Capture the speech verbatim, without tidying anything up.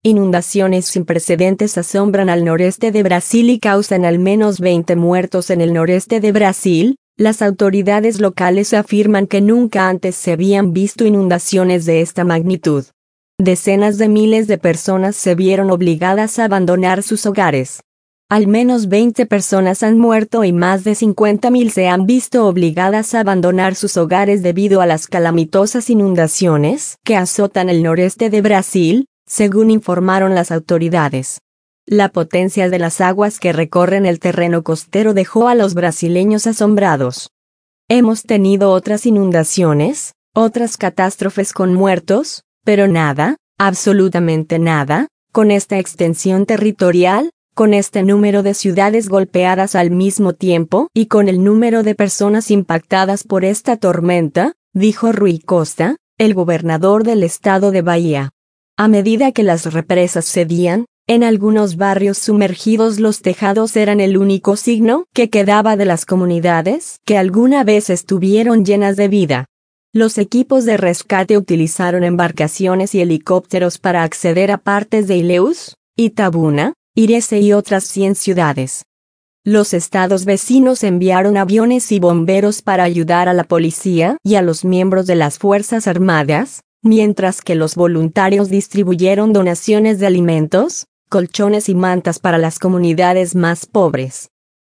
Inundaciones sin precedentes asombran al noreste de Brasil y causan al menos veinte muertos en el noreste de Brasil. Las autoridades locales afirman que nunca antes se habían visto inundaciones de esta magnitud. Decenas de miles de personas se vieron obligadas a abandonar sus hogares. Al menos veinte personas han muerto y más de cincuenta mil se han visto obligadas a abandonar sus hogares debido a las calamitosas inundaciones que azotan el noreste de Brasil, según informaron las autoridades. La potencia de las aguas que recorren el terreno costero dejó a los brasileños asombrados. Hemos tenido otras inundaciones, otras catástrofes con muertos, pero nada, absolutamente nada, con esta extensión territorial, con este número de ciudades golpeadas al mismo tiempo y con el número de personas impactadas por esta tormenta, dijo Rui Costa, el gobernador del estado de Bahía. A medida que las represas cedían, en algunos barrios sumergidos los tejados eran el único signo que quedaba de las comunidades que alguna vez estuvieron llenas de vida. Los equipos de rescate utilizaron embarcaciones y helicópteros para acceder a partes de Ilhéus, Itabuna, Irese y otras cien ciudades. Los estados vecinos enviaron aviones y bomberos para ayudar a la policía y a los miembros de las Fuerzas Armadas, mientras que los voluntarios distribuyeron donaciones de alimentos, colchones y mantas para las comunidades más pobres.